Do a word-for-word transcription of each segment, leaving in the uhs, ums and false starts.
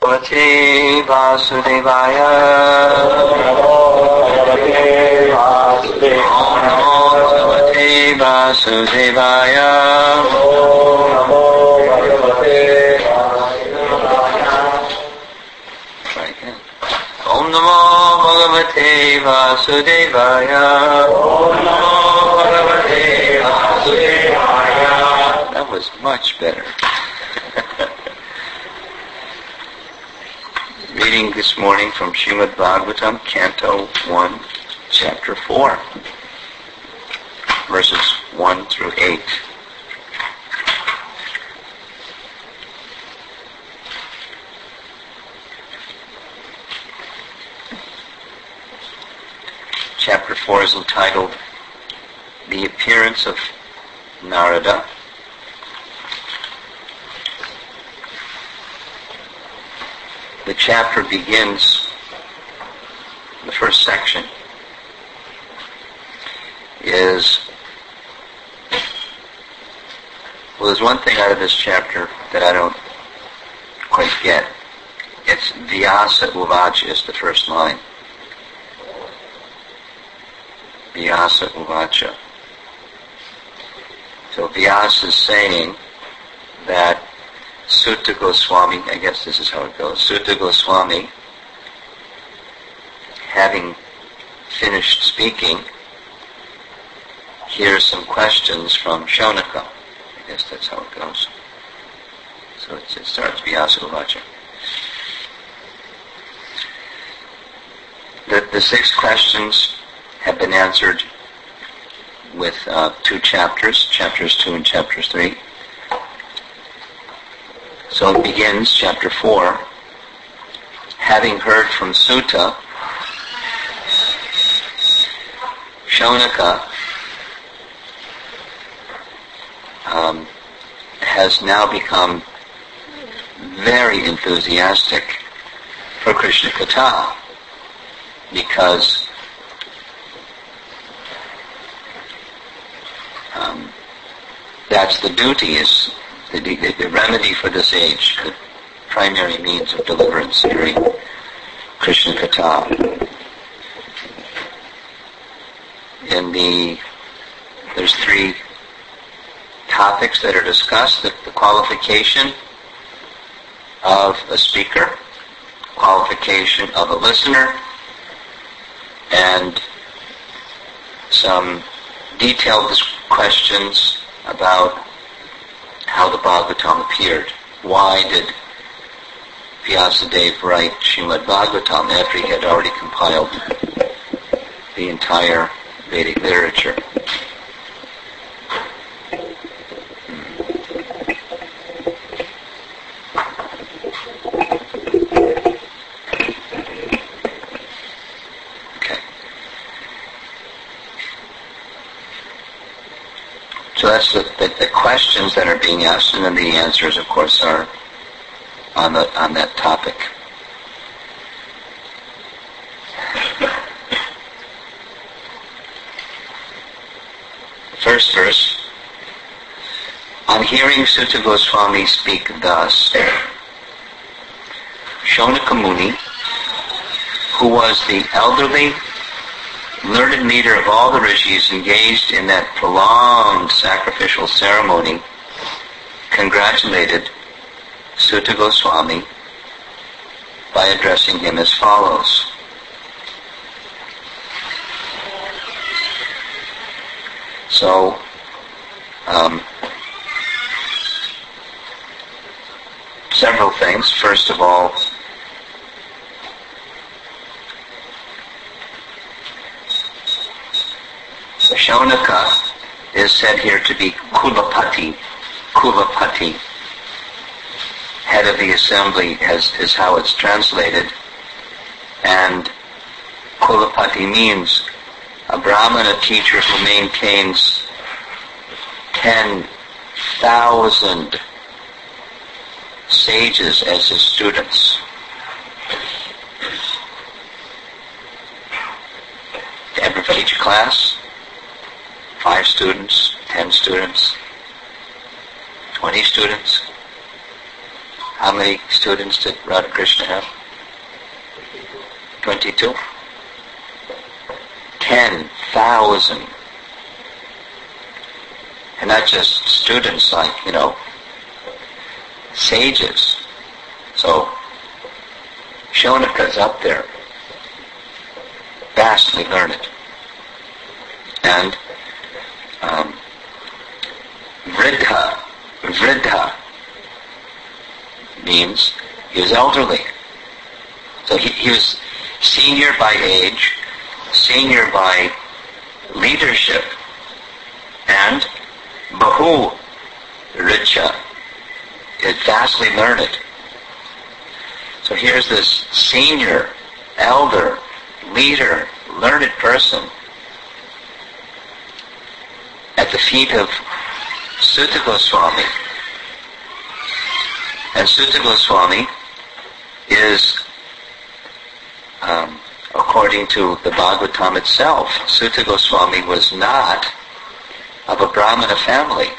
Bhagavate Vasudevaya. Om Namo Bhagavate Vasudevaya. Try again. Om Namo Bhagavate Vasudevaya. Om Namo Bhagavate Vasudevaya. That was much better. Reading this morning from Srimad Bhagavatam, Canto one, Chapter four, verses one through eight. Chapter four is entitled The Appearance of Narada. The chapter begins, the first section is, well, there's one thing out of this chapter that I don't quite get. It's Vyasa Uvacha is the first line. Vyasa Uvacha. So Vyasa is saying that Sutta Goswami, I guess this is how it goes, Sutta Goswami, having finished speaking, hears some questions from Shaunaka. I guess that's how it goes. So it, it starts Vyasa Uvacha. The, the six questions have been answered with uh, two chapters, chapters two and chapter three. So it begins, chapter four, having heard from Sutta, Shaunaka um, has now become very enthusiastic for Krishna Katha, because um, that's the duty, is The, the, the remedy for this age, the primary means of deliverance during Krishna Katha. In the, there's three topics that are discussed: the, the qualification of a speaker, qualification of a listener, and some detailed questions about how the Bhagavatam appeared. Why did Vyasadeva write Srimad Bhagavatam after he had already compiled the entire Vedic literature? Okay. So that's the, the, the questions that are being asked, and then the answers, of course, are on the on that topic. First verse. On hearing Sutta Goswami speak thus, Shaunaka Muni, who was the elderly, learned leader of all the rishis engaged in that prolonged sacrificial ceremony, congratulated Sutta Goswami by addressing him as follows. So, um, several things. First of all, Shaunaka is said here to be Kulapati. Kulapati, head of the assembly, has, is how it's translated. And Kulapati means a Brahmana teacher who maintains ten thousand sages as his students. Ever teach a class? Five students, ten students, twenty students. How many students did Radhakrishna have? Twenty-two? Ten thousand. And not just students, like, you know, sages. So, Shaunaka's up there, vastly learned. And um, Vridha, Vridha means he was elderly. So he, he was senior by age, senior by leadership, and Bahu Richa, is vastly learned. So here's this senior, elder, leader, learned person at the feet of Sutta Goswami. And Sutta Goswami is, um, according to the Bhagavatam itself, Sutta Goswami was not of a Brahmana family.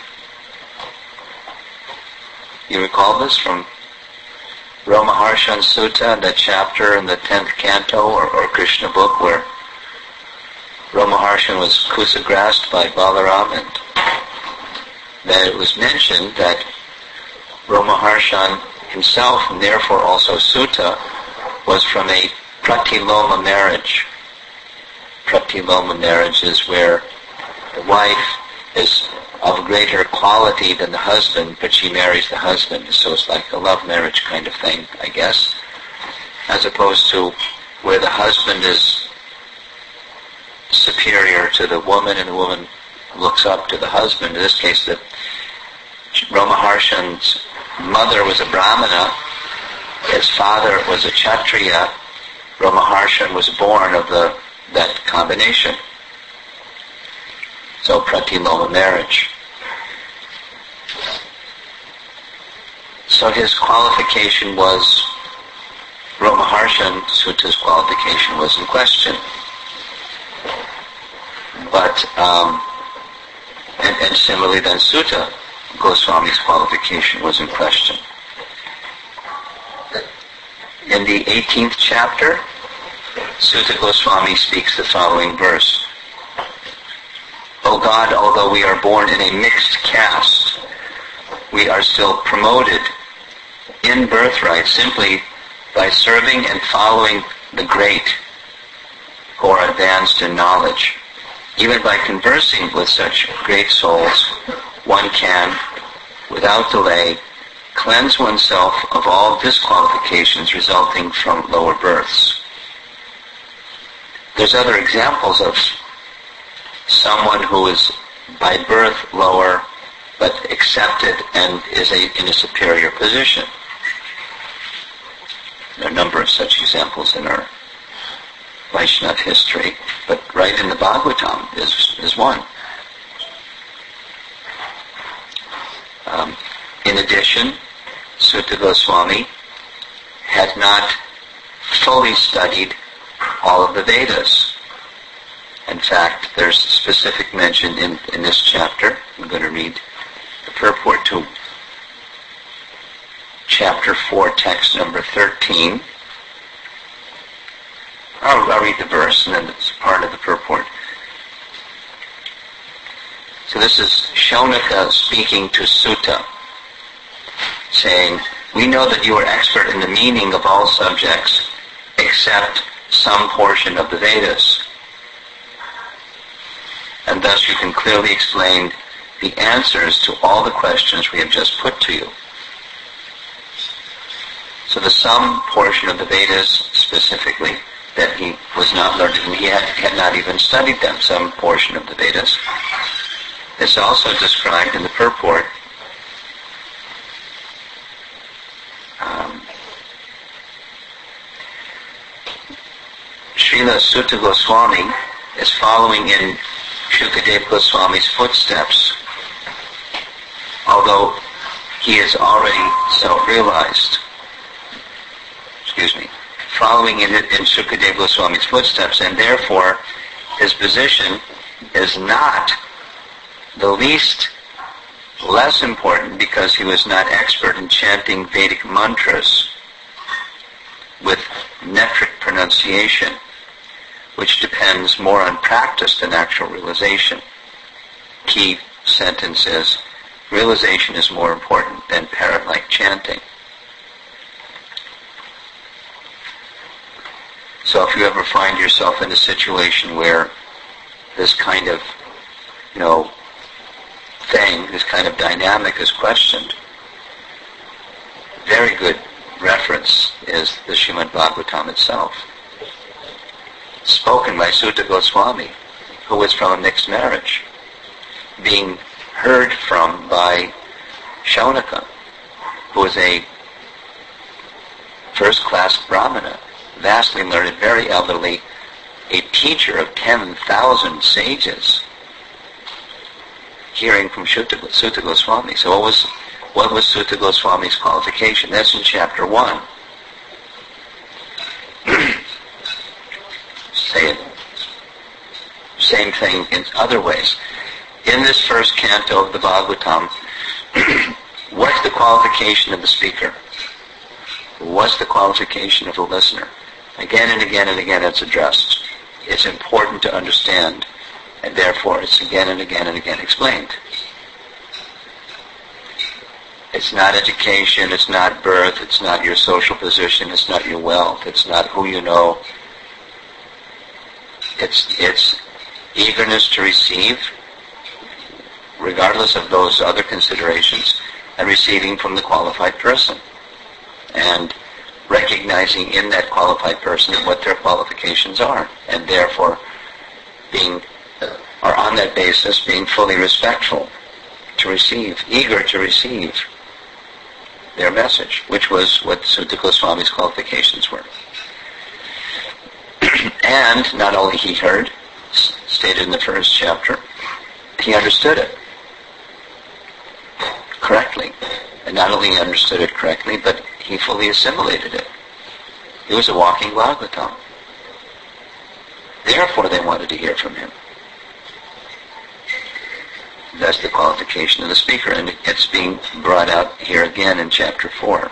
You recall this from Ramaharshan Sutta, that chapter in the tenth canto or, or Krishna book, where Ramaharshan was kusagrased by Balaram, and that it was mentioned that Ramaharshan himself, and therefore also Sutta, was from a pratiloma marriage. Pratiloma marriage is where the wife is of greater quality than the husband, but she marries the husband. So it's like a love marriage kind of thing, I guess, as opposed to where the husband is superior to the woman and the woman looks up to the husband. In this case, the Ramaharshan's mother was a Brahmana, his father was a Kshatriya. Ramaharshan was born of the that combination. So pratiloma marriage. So his qualification was, Ramaharshan Sutta's qualification was in question. But, um, and, and similarly then Sutta Goswami's qualification was in question. In the eighteenth chapter, Sutta Goswami speaks the following verse. O God, although we are born in a mixed caste, we are still promoted in birthright simply by serving and following the great who are advanced in knowledge. Even by conversing with such great souls, one can, without delay, cleanse oneself of all disqualifications resulting from lower births. There's other examples of someone who is by birth lower but accepted and is a, in a superior position. There are a number of such examples in our Vaishnava history, but right in the Bhagavatam is, is one. Um, in addition, Sutta Goswami had not fully studied all of the Vedas. In fact, there's specific mention in, in this chapter. I'm going to read the purport to chapter four, text number thirteen. I'll, I'll read the verse and then it's part of the purport. So this is Shaunaka speaking to Sutta, saying, we know that you are expert in the meaning of all subjects except some portion of the Vedas. And thus you can clearly explain the answers to all the questions we have just put to you. So the some portion of the Vedas specifically, that he was not learned in, he had, had not even studied them, some portion of the Vedas. It's also described in the purport. Um, Srila Sutta Goswami is following in Shukadeva Goswami's footsteps, although he is already self-realized. Excuse me. Following in, in Shukadeva Goswami's footsteps, and therefore his position is not the least less important because he was not expert in chanting Vedic mantras with metric pronunciation, which depends more on practice than actual realization. Key sentence is, realization is more important than parrot-like chanting. So if you ever find yourself in a situation where this kind of, you know, thing, this kind of dynamic is questioned, very good reference is the Srimad Bhagavatam itself, spoken by Sutta Goswami, who was from a mixed marriage, being heard from by Shaunaka, who was a first-class Brahmana, vastly learned, very elderly, a teacher of ten thousand sages, hearing from Sutta, Sutta Goswami. So what was, what was Sutta Goswami's qualification? That's in chapter one. Say it. Same thing in other ways. In this first canto of the Bhagavatam, what's the qualification of the speaker? What's the qualification of the listener? Again and again and again it's addressed. It's important to understand, and therefore it's again and again and again explained. It's not education, it's not birth, it's not your social position, it's not your wealth, it's not who you know. It's, it's eagerness to receive, regardless of those other considerations, and receiving from the qualified person. And recognizing in that qualified person what their qualifications are, and therefore being, or on that basis, being fully respectful to receive, eager to receive their message, which was what Sutta Goswami's qualifications were. And not only he heard, stated in the first chapter, he understood it correctly. And not only he understood it correctly, but he fully assimilated it. It was a walking Bhagavatam. Therefore they wanted to hear from him. That's the qualification of the speaker, and it's being brought out here again in chapter four.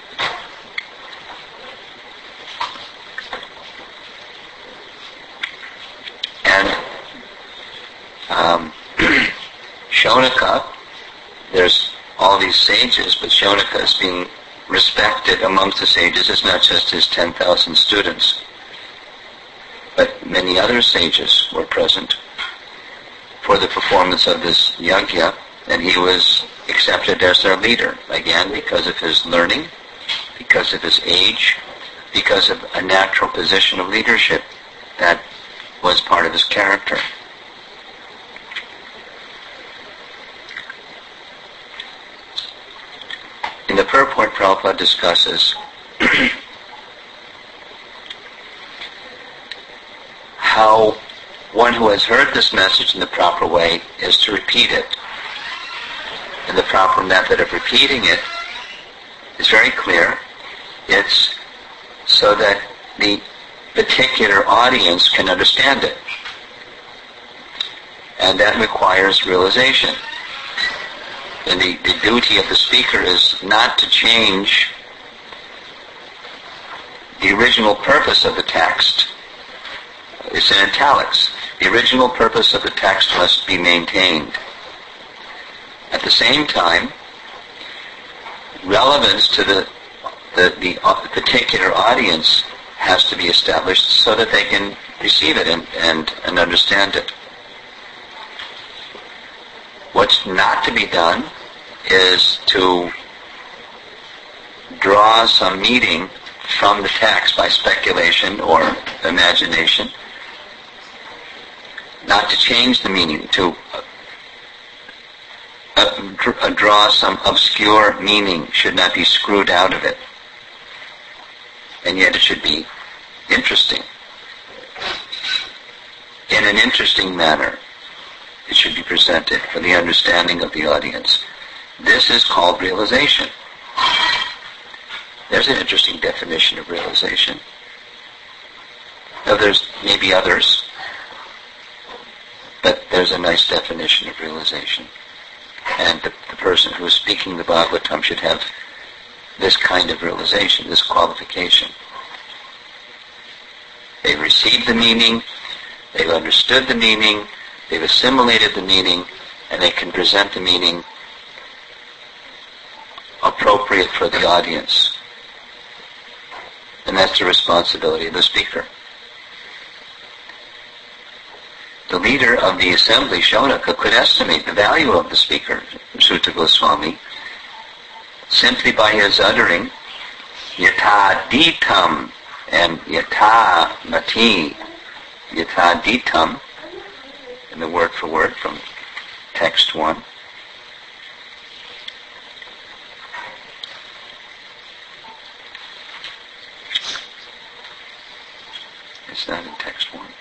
And um, Shaunaka, there's all these sages, but Shaunaka is being respected amongst the sages. It's not just his ten thousand students, but many other sages were present for the performance of this yajna, and he was accepted as their leader, again because of his learning, because of his age, because of a natural position of leadership that was part of his character. In the purport, Prabhupada discusses how one who has heard this message in the proper way is to repeat it. And the proper method of repeating it is very clear. It's so that the particular audience can understand it. And that requires realization. And the, the duty of the speaker is not to change the original purpose of the text. It's in italics. The original purpose of the text must be maintained. At the same time, relevance to the, the, the particular audience has to be established so that they can receive it and, and, and understand it. What's not to be done is to draw some meaning from the text by speculation or imagination, not to change the meaning, to uh, dr- draw some obscure meaning, should not be screwed out of it. And yet it should be interesting. In an interesting manner, it should be presented for the understanding of the audience. This is called realization. There's an interesting definition of realization. Now there's maybe others, but there's a nice definition of realization. And the, the person who is speaking the Bhagavatam should have this kind of realization, this qualification. They've received the meaning, they've understood the meaning, they've assimilated the meaning, and they can present the meaning appropriate for the audience. And that's the responsibility of the speaker. The leader of the assembly, Shaunaka, could estimate the value of the speaker, Suta Goswami, simply by his uttering yatha ditam and yatha mati. Yatha ditam, in the word for word from text one. Is that in text one?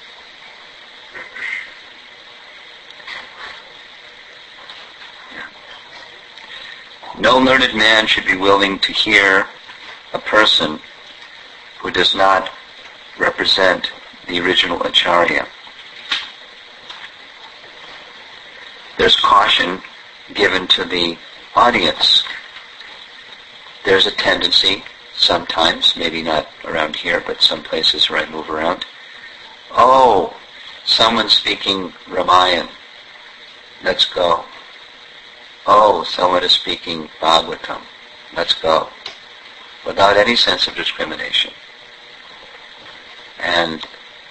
Yeah. No learned man should be willing to hear a person who does not represent the original Acharya. There's caution given to the audience. There's a tendency, sometimes, maybe not around here, but some places where I move around. Oh, someone's speaking Ramayana. Let's go. Oh, someone is speaking Bhagavatam. Let's go. Without any sense of discrimination. And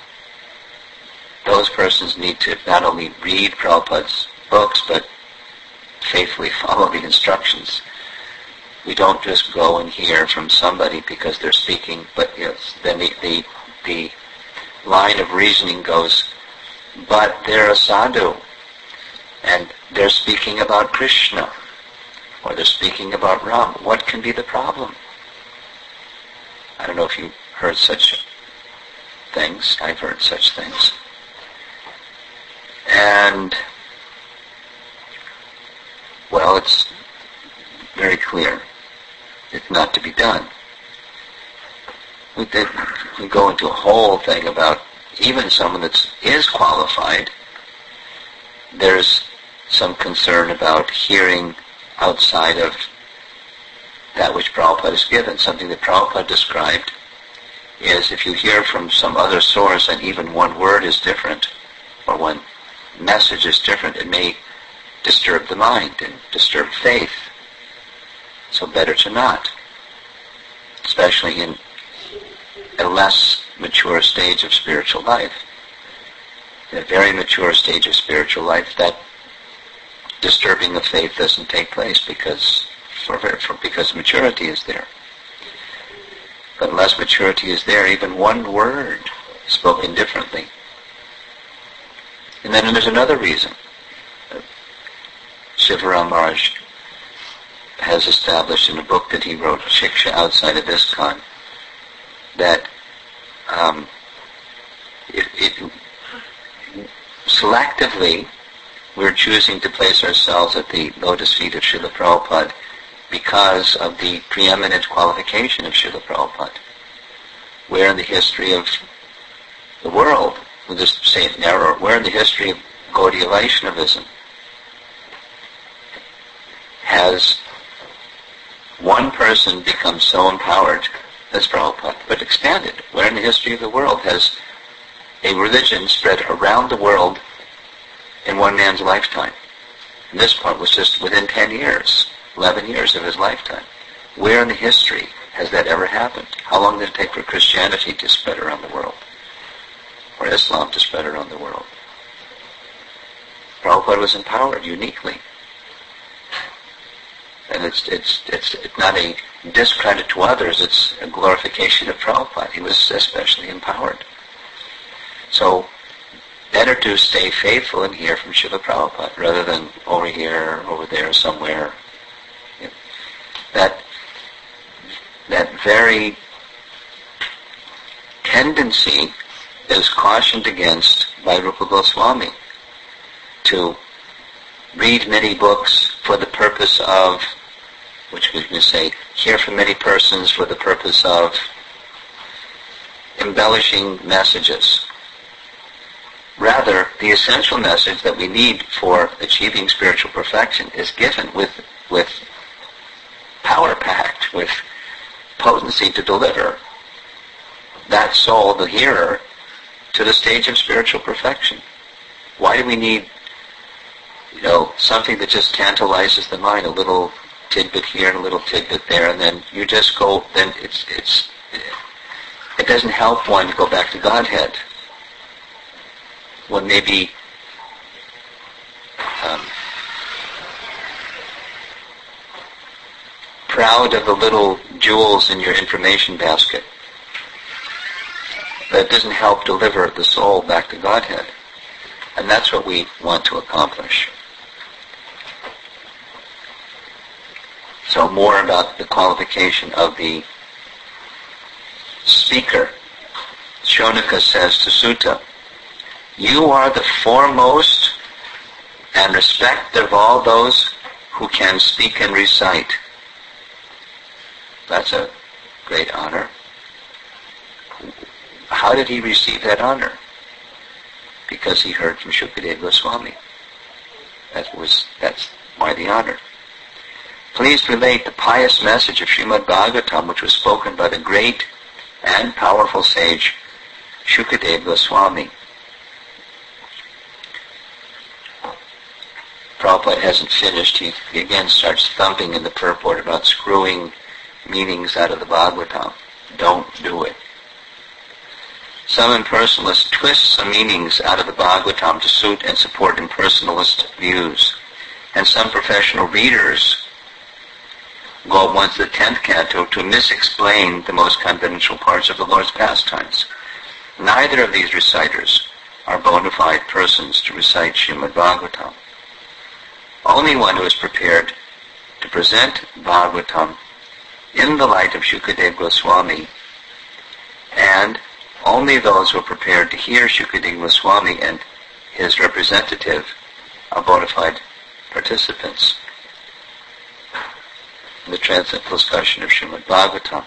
those persons need to not only read Prabhupada's books, but faithfully follow the instructions. We don't just go and hear from somebody because they're speaking, but yes, then the, the, the line of reasoning goes, but they're a sadhu, and they're speaking about Krishna, or they're speaking about Ram. What can be the problem? I don't know if you've heard such things. I've heard such things. And, well, it's very clear. It's not to be done. We, did, we go into a whole thing about even someone that is qualified. There's some concern about hearing outside of that which Prabhupada has given. Something that Prabhupada described is if you hear from some other source and even one word is different, or one message is different, it may disturb the mind and disturb faith. So better to not, especially in a less mature stage of spiritual life. In a very mature stage of spiritual life, that disturbing of faith doesn't take place because for, for because maturity is there. But unless maturity is there, even one word spoken differently. And then there's another reason. Shivaram Maharaj has established in a book that he wrote, Shiksha Outside of ISKCON, that um, it, it, selectively we're choosing to place ourselves at the lotus feet of Srila Prabhupada because of the preeminent qualification of Srila Prabhupada. Where in the history of the world, we'll just say it narrower, where in the history of Gaudiya Vaishnavism has one person become so empowered as Prabhupada, but expanded? Where in the history of the world has a religion spread around the world in one man's lifetime? And this part was just within ten years, eleven years of his lifetime. Where in the history has that ever happened? How long did it take for Christianity to spread around the world? Or Islam to spread around the world? Prabhupada was empowered uniquely. And it's, it's, it's, it's not a discredit to others, it's a glorification of Prabhupada. He was especially empowered. So, better to stay faithful and hear from Srila Prabhupada rather than over here, over there, somewhere. You know, that, that very tendency is cautioned against by Rupa Goswami, to read many books for the purpose of, which we can say, hear from many persons for the purpose of embellishing messages, Rather, the essential message that we need for achieving spiritual perfection is given with, with power packed, with potency to deliver that soul, the hearer, to the stage of spiritual perfection. Why do we need, you know, something that just tantalizes the mind, a little tidbit here and a little tidbit there, and then you just go, then it's, it's, it doesn't help one to go back to Godhead. One may be um, proud of the little jewels in your information basket. That doesn't help deliver the soul back to Godhead. And that's what we want to accomplish. So more about the qualification of the speaker. Shonaka says to Sutta, "You are the foremost and respect of all those who can speak and recite." That's a great honor. How did he receive that honor? Because he heard from Shukadeva Goswami. That was, that's why the honor. Please relate the pious message of Srimad Bhagavatam, which was spoken by the great and powerful sage Shukadeva Goswami. Prabhupada hasn't finished. He, he again starts thumping in the purport about screwing meanings out of the Bhagavatam. Don't do it. Some impersonalists twist some meanings out of the Bhagavatam to suit and support impersonalist views. And some professional readers go at once to the tenth canto to misexplain the most confidential parts of the Lord's pastimes. Neither of these reciters are bona fide persons to recite Srimad Bhagavatam. Only one who is prepared to present Bhagavatam in the light of Shukadeva Goswami, and only those who are prepared to hear Shukadeva Goswami and his representative are bona fide participants in the transcendental discussion of Srimad Bhagavatam.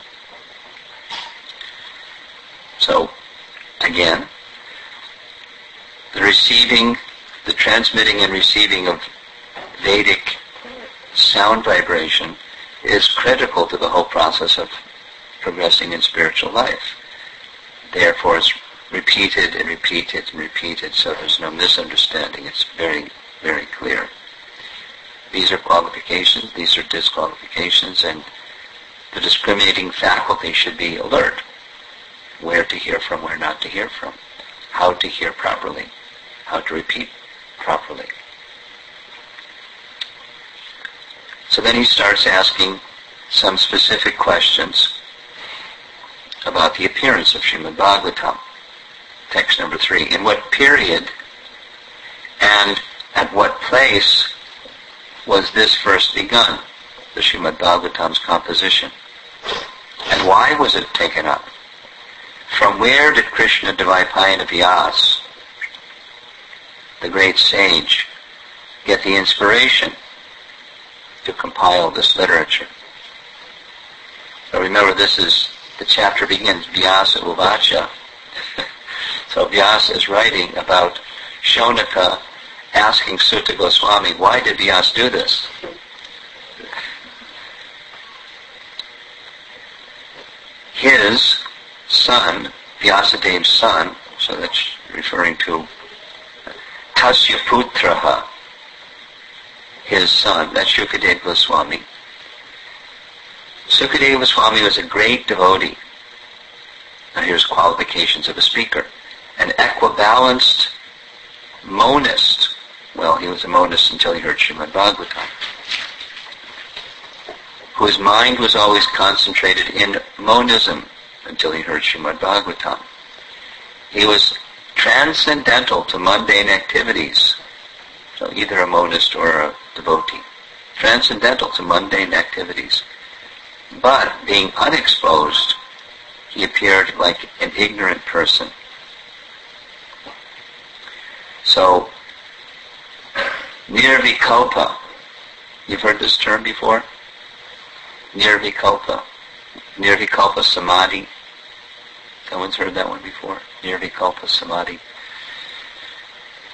So, again, the receiving, the transmitting and receiving of Vedic sound vibration is critical to the whole process of progressing in spiritual life. Therefore, it's repeated and repeated and repeated, so there's no misunderstanding. It's very, very clear. These are qualifications, these are disqualifications, and the discriminating faculty should be alert. Where to hear from, where not to hear from. How to hear properly. How to repeat properly. So then he starts asking some specific questions about the appearance of Srimad Bhagavatam. Text number three. In what period and at what place was this first begun, the Srimad Bhagavatam's composition? And why was it taken up? From where did Krishna Dvaipayana Vyas, the great sage, get the inspiration to compile this literature? So remember, this is, the chapter begins, Vyasa Uvacha. So Vyasa is writing about Shonaka asking Sutta Goswami, why did Vyasa do this? His son, Vyasadev's son, so that's referring to Tasya Putraha, his son, that's Shukadeva Goswami. Shukadeva Goswami was a great devotee. Now here's qualifications of a speaker. An equibalanced monist. Well, he was a monist until he heard Srimad Bhagavatam. Whose mind was always concentrated in monism until he heard Srimad Bhagavatam. He was transcendental to mundane activities. So either a monist or a devotee. Transcendental to mundane activities. But being unexposed, he appeared like an ignorant person. So, nirvikalpa. You've heard this term before? Nirvikalpa. Nirvikalpa samadhi. Someone's heard that one before? Nirvikalpa samadhi.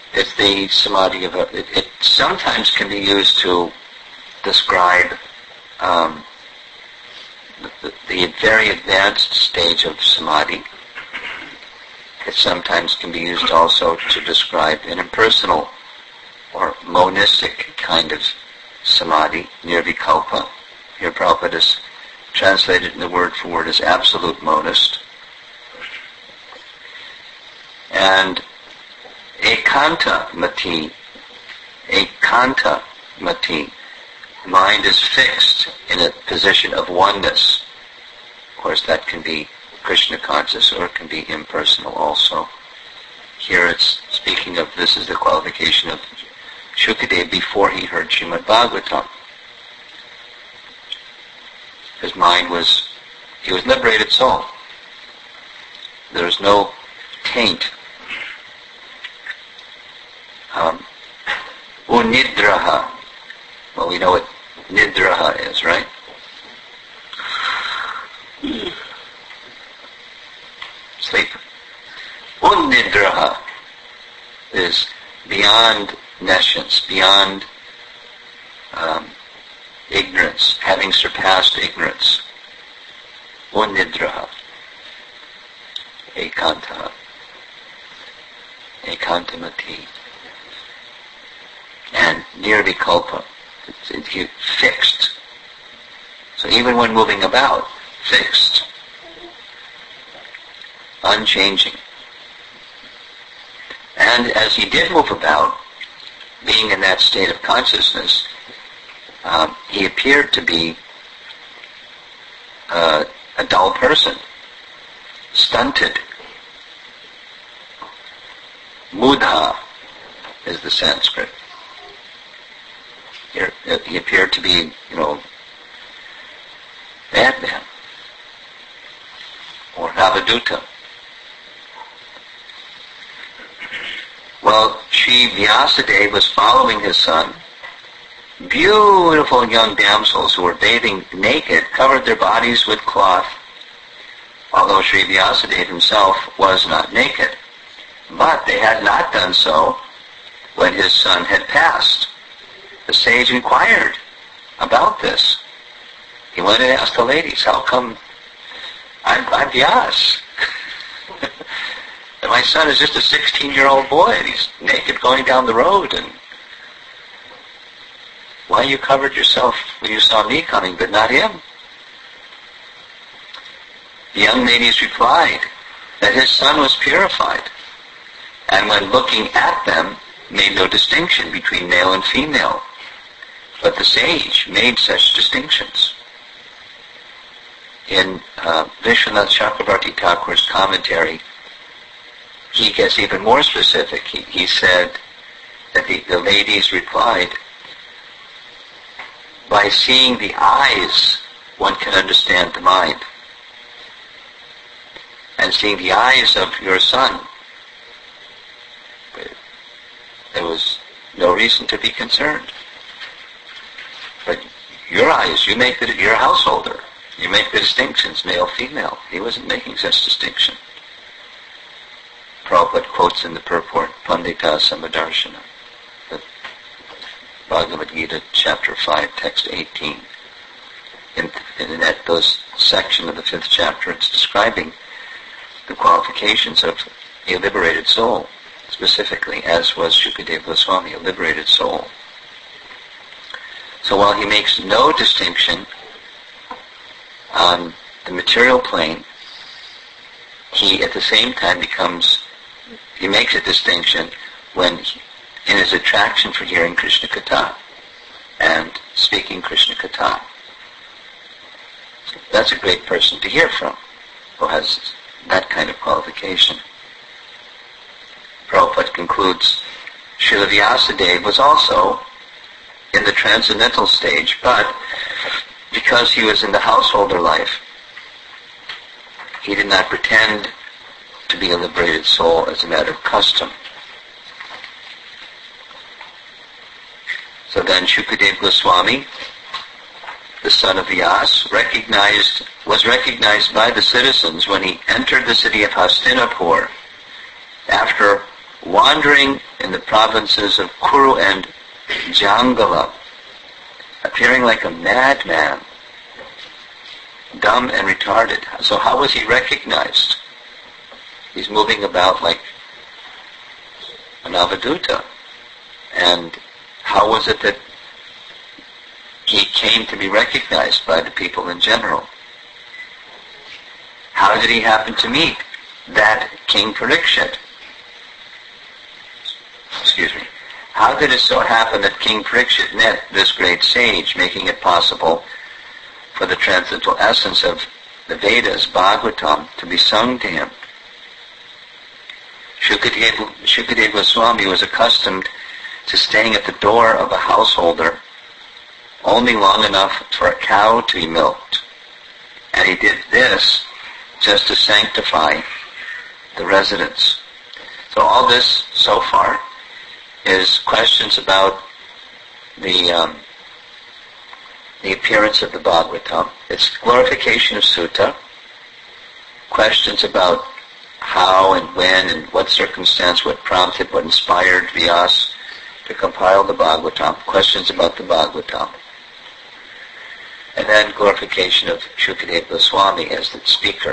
It's the samadhi of a... It, it sometimes can be used to describe um, the, the very advanced stage of samadhi. It sometimes can be used also to describe an impersonal or monistic kind of samadhi, nirvikalpa. Here Prabhupada is translated in the word for word as absolute monist. And ekanta mati, ekanta mati, mind is fixed in a position of oneness. Of course, that can be Krishna conscious or it can be impersonal also. Here it's speaking of, this is the qualification of Shukadeva before he heard Srimad Bhagavatam. His mind was, he was liberated soul. There was no taint. Um, unidraha. Well, we know what nidraha is, right? Sleep. Unidraha is beyond nescience, beyond um, ignorance, having surpassed ignorance. Unidraha. Ekanta. Ekantamati. And nirvikalpa. It's, it's fixed. So even when moving about, fixed. Unchanging. And as he did move about, being in that state of consciousness, um, he appeared to be uh, a dull person, stunted. Mudha is the Sanskrit. He, he appeared to be, you know, madman or Navaduta. Well, Sri Vyasadeva was following his son. Beautiful young damsels who were bathing naked covered their bodies with cloth, although Sri Vyasadeva himself was not naked. But they had not done so when his son had passed. The sage inquired about this. He went and asked the ladies, how come I'm, I'm Vyas? And my son is just a sixteen-year-old boy, and he's naked going down the road, and why you covered yourself when you saw me coming, but not him? The young ladies replied that his son was purified, and when looking at them, made no distinction between male and female. But the sage made such distinctions. In uh, Vishwanath Chakravarti Thakur's commentary, he gets even more specific. He, he said that the, the ladies replied, by seeing the eyes, one can understand the mind. And seeing the eyes of your son, there was no reason to be concerned. But your eyes, you make the, you're a householder. You make the distinctions, male, female. He wasn't making such distinction. Prabhupada quotes in the purport, Pandita Samadarshana, the Bhagavad Gita, chapter five, text eighteen. In, in that those section of the fifth chapter, it's describing the qualifications of a liberated soul, specifically, as was Shukadeva Goswami, a liberated soul. So while he makes no distinction on the material plane, he at the same time becomes, he makes a distinction when, he, in his attraction for hearing Krishna Katha and speaking Krishna Katha. So that's a great person to hear from, who has that kind of qualification. Prabhupada concludes, Srila Vyasadeva was also in the transcendental stage, but because he was in the householder life, he did not pretend to be a liberated soul as a matter of custom. So then Shukadeva Goswami, the son of Vyas, recognized, was recognized by the citizens when he entered the city of Hastinapur after wandering in the provinces of Kuru and Jangala, appearing like a madman, dumb and retarded. So how was he recognized? He's moving about like an Avaduta. And how was it that he came to be recognized by the people in general? How did he happen to meet that King Parikshit? Excuse me. How did it so happen that King Parikshit met this great sage, making it possible for the transcendental essence of the Vedas, Bhagavatam, to be sung to him? Shukadeva, Shukadeva Goswami was accustomed to staying at the door of a householder only long enough for a cow to be milked. And he did this just to sanctify the residence. So all this so far is questions about the um, the appearance of the Bhagavatam. It's glorification of Sutta, questions about how and when and what circumstance, what prompted, what inspired Vyasa to compile the Bhagavatam, questions about the Bhagavatam. And then glorification of Shukadeva Goswami as the speaker.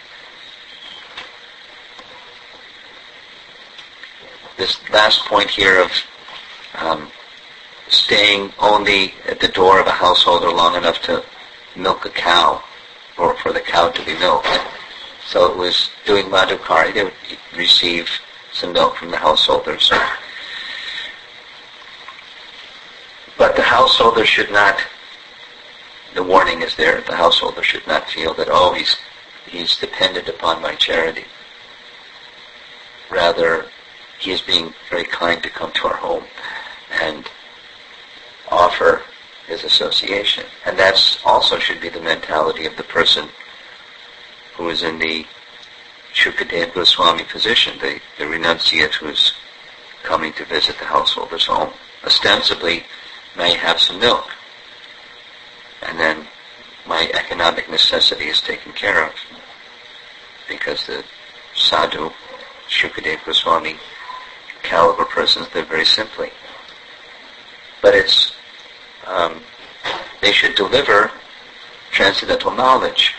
This last point here of um, staying only at the door of a householder long enough to milk a cow, or for the cow to be milked. So it was doing Madhukari, they would receive some milk from the householders. But the householder should not, the warning is there, the householder should not feel that, oh, he's he's dependent upon my charity. Rather, he is being very kind to come to our home and offer his association. And that's also should be the mentality of the person who is in the Shukadeva Goswami position, the, the renunciate who is coming to visit the householder's home. Ostensibly, may have some milk, and then my economic necessity is taken care of, because the sadhu, Shukadeva Goswami caliber persons live very simply. But it's um, they should deliver transcendental knowledge,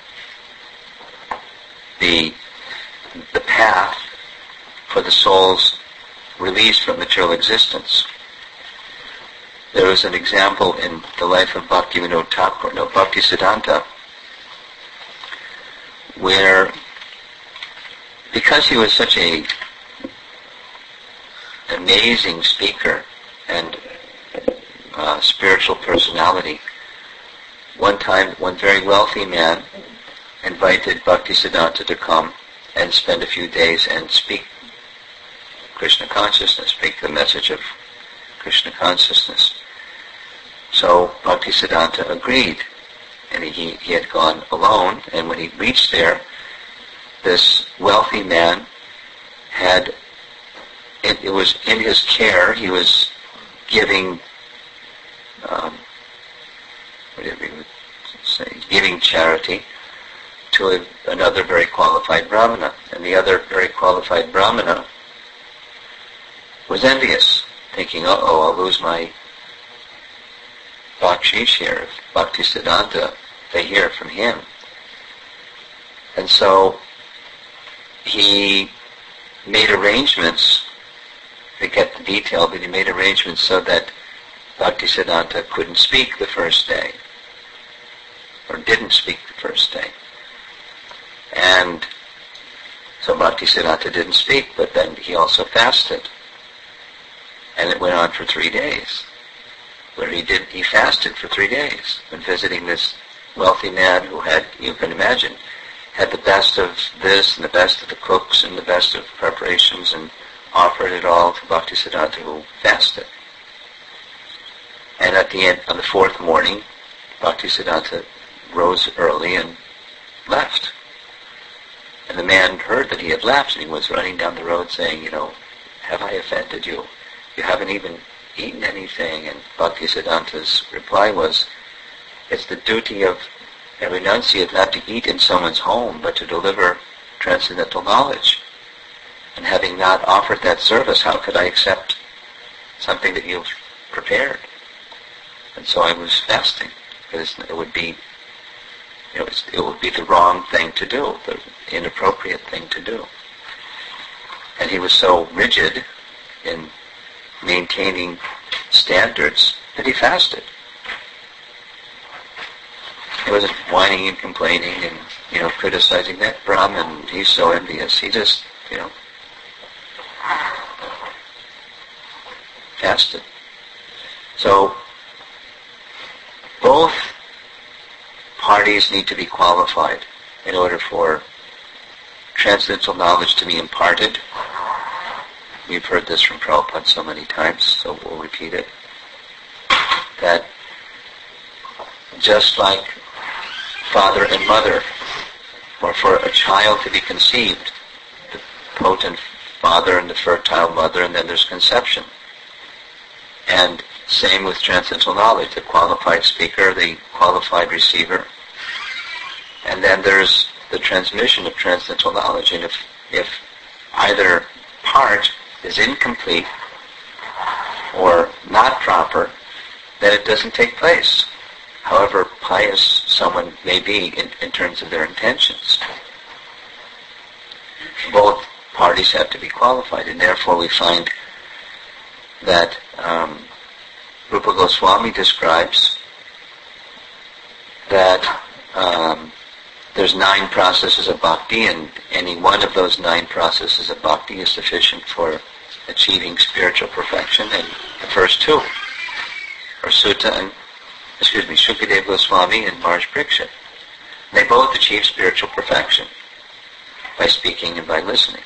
the the path for the soul's release from material existence. There was an example in the life of Bhaktivinoda Thakur, no, Bhaktisiddhanta, where, because he was such a amazing speaker and uh, spiritual personality, one time one very wealthy man invited Bhaktisiddhanta to come and spend a few days and speak Krishna consciousness, speak the message of Krishna consciousness. So Bhaktisiddhanta agreed, and he, he had gone alone, and when he reached there, this wealthy man had, it, it was in his care, he was giving, um, what did we say, giving charity to a, another very qualified Brahmana, and the other very qualified Brahmana was envious, thinking, uh-oh, I'll lose my bakshish here if Bhaktisiddhanta, they hear from him. And so he made arrangements, to get the detail, but he made arrangements so that Bhaktisiddhanta couldn't speak the first day, or didn't speak the first day. And so Bhaktisiddhanta didn't speak, but then he also fasted. And it went on for three days, where he did he fasted for three days when visiting this wealthy man who had, you can imagine, had the best of this and the best of the cooks and the best of preparations, and offered it all to Bhaktisiddhanta, who fasted. And at the end, on the fourth morning, Bhaktisiddhanta rose early and left. And the man heard that he had left, and he was running down the road saying, you know, have I offended you? You haven't even eaten anything. And Bhaktisiddhanta's reply was, it's the duty of a renunciate not to eat in someone's home, but to deliver transcendental knowledge. And having not offered that service, how could I accept something that you've prepared? And so I was fasting, because it would be, it was, it would be the wrong thing to do, the inappropriate thing to do. And he was so rigid in maintaining standards that he fasted. He wasn't whining and complaining and, you know, criticizing that Brahmin. He's so envious. He just, you know, fasted. So both parties need to be qualified in order for transcendental knowledge to be imparted. We've heard this from Prabhupada so many times, so we'll repeat it. That just like father and mother, or for a child to be conceived, the potent father and the fertile mother, and then there's conception. And same with transcendental knowledge, the qualified speaker, the qualified receiver. And then there's the transmission of transcendental knowledge. And if, if either part is incomplete or not proper, then it doesn't take place, however pious someone may be in, in terms of their intentions. Both parties have to be qualified, and therefore we find that um, Rupa Goswami describes that um, there's nine processes of bhakti, and any one of those nine processes of bhakti is sufficient for achieving spiritual perfection. And the first two are Sutta and, excuse me, Shukadeva Goswami and Maharaj Parikshit. They both achieve spiritual perfection by speaking and by listening.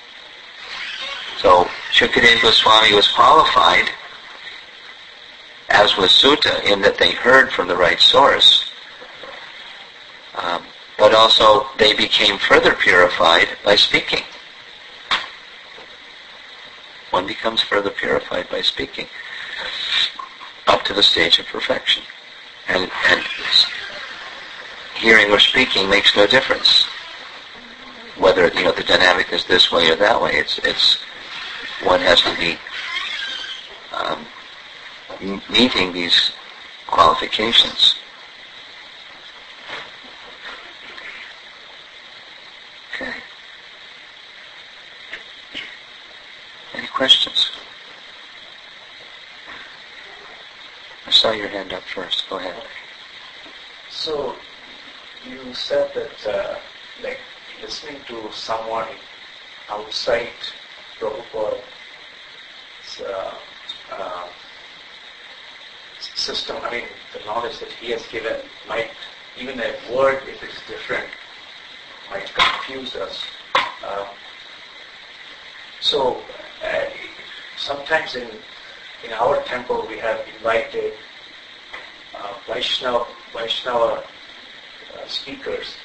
So Shukadeva Goswami was qualified, as was Sutta, in that they heard from the right source. Um, but also they became further purified by speaking. One becomes further purified by speaking, up to the stage of perfection. And, and hearing or speaking makes no difference. Whether, you know, the dynamic is this way or that way. It's, it's one has to be um, m- meeting these qualifications. Okay. Any questions? I saw your hand up first. Go ahead. So, you said that, uh, like, listening to someone outside Prabhupada's uh, uh, system, I mean, the knowledge that he has given might, even a word, if it's different, might confuse us. Uh, so, uh, sometimes in in our temple we have invited uh, Vaishnava, Vaishnava uh, speakers,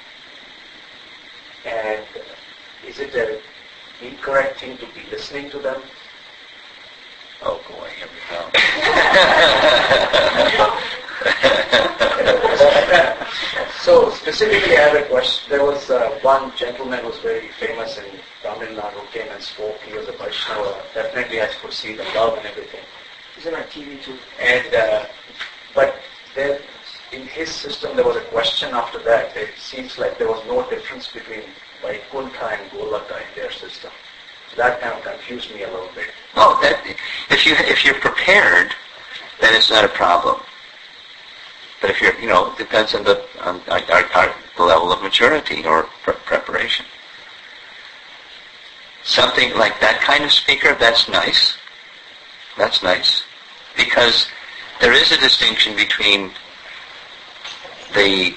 and is it an incorrect thing to be listening to them? Oh boy, here we go. So specifically I have a question. There was uh, one gentleman who was very famous in Tamil Nadu who came and spoke. He was a Vaishnava. Definitely I could see the love and everything. He's on our T V too. And, uh, but there, in his system there was a question after that. It seems like there was no difference between Vaikuntha and Golaka in their system. So that kind of confused me a little bit. Oh, that, if you if you're prepared, then it's not a problem. But if you're, you know, it depends on the on our, our, the level of maturity or pre- preparation. Something like that kind of speaker, that's nice. That's nice, because there is a distinction between the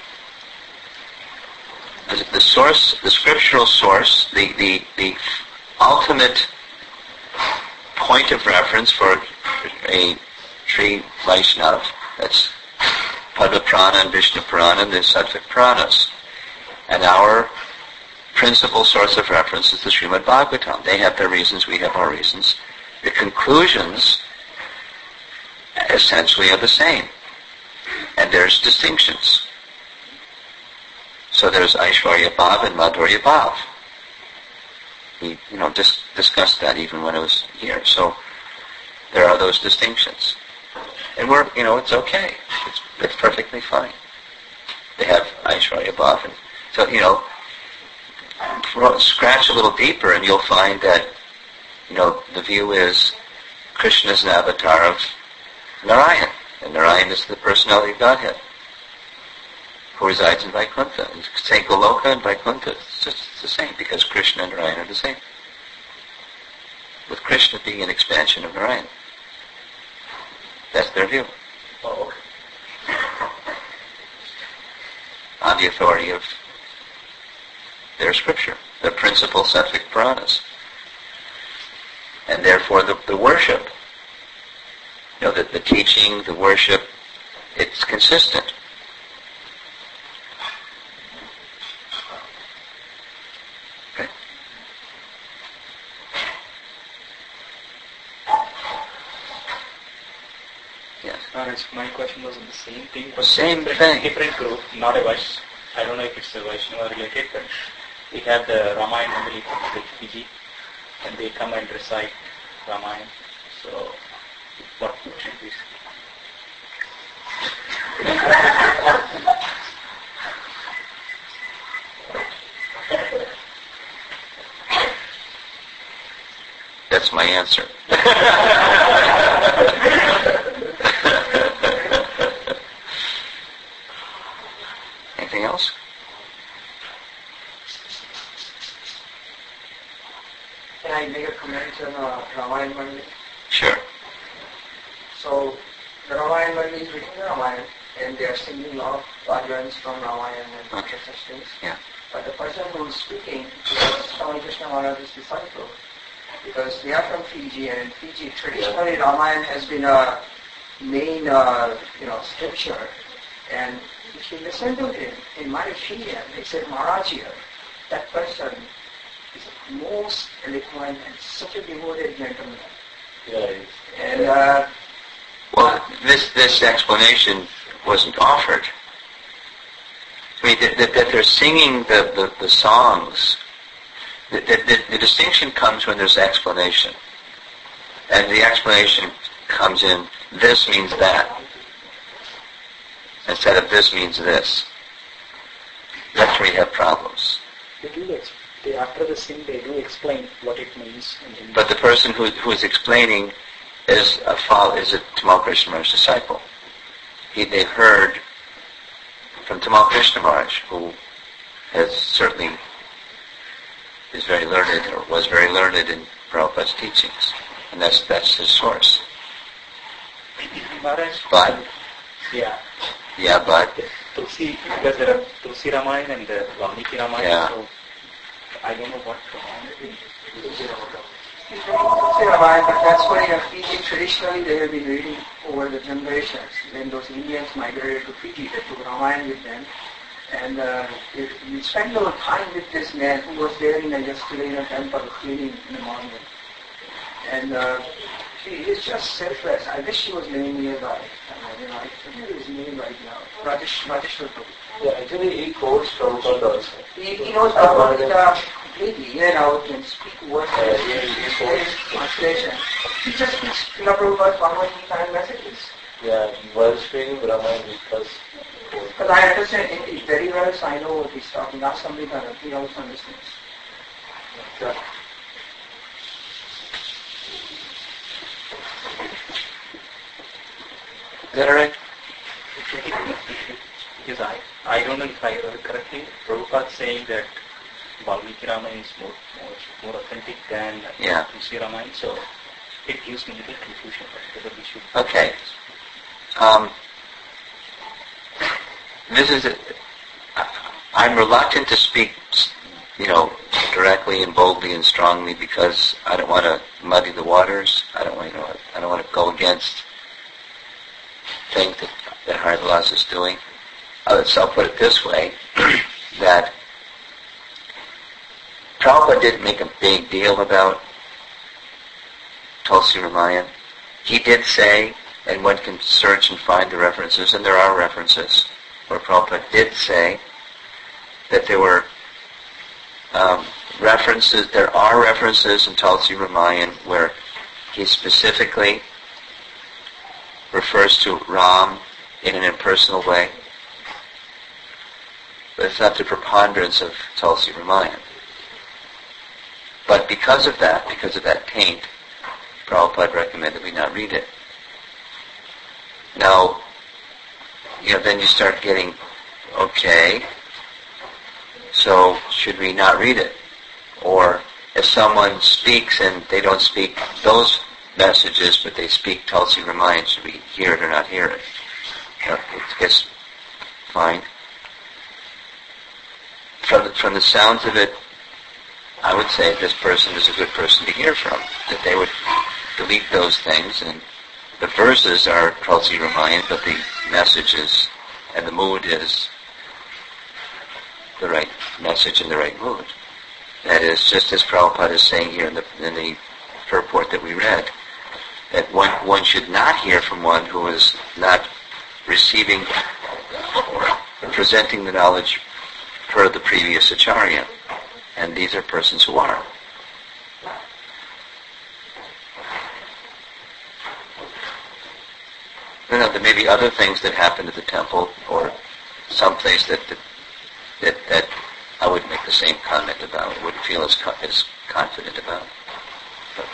the, the source, the scriptural source, the, the the ultimate point of reference for a Sri Vaishnava. That's Padma Prana and Vishnu Purana and the Sattvic Puranas. And our principal source of reference is the Srimad Bhagavatam. They have their reasons, we have our reasons. The conclusions essentially are the same. And there's distinctions. So there's Aishwarya Bhav and Madhurya Bhav. we, you know, dis- discussed that even when I was here. So there are those distinctions. And we're, you know, it's okay. It's, it's perfectly fine. They have Aishwarya Bhav. And so, you know, scratch a little deeper and you'll find that, you know, the view is Krishna is an avatar of Narayan. And Narayan is the personality of Godhead who resides in Vaikuntha. And say Goloka and Vaikuntha, it's just the same because Krishna and Narayan are the same. With Krishna being an expansion of Narayan. That's their view. Oh, okay. On the authority of their scripture, their principal sattvic Puranas. And therefore the, the worship, you know, the, the teaching, the worship, it's consistent. Okay. Yes. Maharaj, my question was on the same thing, but Same different, thing. different group, not a Vaishnava. I don't know if it's a Vaishnava related, but we have the Ramayana Mandali from Fiji, and they come and recite Ramayana. So, what should we say? That's my answer. Anything else? Can I make a comment on uh, Ramayana Mandali? Sure. So, the Ramayana Mandali is reading the Ramayana, and they are singing a lot of bhajans from Ramayana and Okay. such things. Yeah. But the person who is speaking is Swami Krishna Maharaj's disciple, because they are from Fiji, and in Fiji traditionally Ramayana has been a main, uh, you know, scripture. And if you listen to him, in my opinion, it's a Maharaja. That person is the most eloquent and such a devoted gentleman. Yeah. And uh, Well, this this explanation wasn't offered. I mean, that, that, that they're singing the, the, the songs. The, the, the distinction comes when there's explanation. And the explanation comes in, this means that, instead of this means this. That's where you have problems. They do ex- they, after the sing, they do explain what it means. And then But the person who, who is explaining is a follow, is a Tamal Krishna Maharaj disciple. He, they heard from Tamal Krishna Maharaj, who has certainly is very learned, or was very learned in Prabhupada's teachings. And that's that's his source. Maharaj, But, yeah, yeah, but, Tulsi, because there are Tulsi Ramayana and the Valmiki Ramayana, Yeah. so I don't know what Ramayana it is. Tulsi Ramayana, but that's why in Fiji traditionally they have been reading over the generations. When those Indians migrated to Fiji, they took Ramayana with them. And uh, if you spend a little time with this man who was there in a, yesterday in a temple cleaning in the morning. And uh, he is just selfless. I wish he was living nearby. Uh, you know, I forget his name right now. Rajesh, Rajesh Yeah, actually he quotes Prabhupada also. He, he knows about it uh, completely, in and out, can speak words, Yeah, he- he his quotes. translation. He just speaks Srila Prabhupada's Bhagavad Gita and messages. Yeah, while speaking Ramayana because Because I understand Hindi very well, so I know what he's talking. Ask somebody that he also understands. yeah. is that all right? Because I, I don't know if I heard correctly, Prabhupada saying that Valmiki Ramayana is more, more, more authentic than Yeah. Tulsi Ramayana, so it gives me a little confusion whether we should... Okay. Um, this is, a, I'm reluctant to speak, you know, directly and boldly and strongly because I don't want to muddy the waters. I don't want, you know, I don't want to go against things that, that Haridas is doing. Uh, so I'll put it this way, that Prabhupada didn't make a big deal about Tulsi Ramayana. He did say, and one can search and find the references, and there are references, where Prabhupada did say that there were um, references, there are references in Tulsi Ramayan where he specifically refers to Ram in an impersonal way. But it's not the preponderance of Tulsi Ramayan. But because of that, because of that taint, Prabhupada recommended we not read it. Now, you know, then you start getting, okay, so should we not read it? Or if someone speaks and they don't speak those messages, but they speak Tulsi Ramayan, should we hear it or not hear it? You know, it gets fine. From the, from the sounds of it, I would say this person is a good person to hear from. That they would delete those things, and the verses are Tulsi Ramayan, but the messages and the mood is the right message in the right mood. That is, just as Prabhupada is saying here in the, in the purport that we read, that one, one should not hear from one who is not receiving or presenting the knowledge per the previous acharya. And these are persons who are. You know, there may be other things that happen at the temple or someplace that that, that that I wouldn't make the same comment about, wouldn't feel as co- as confident about. But.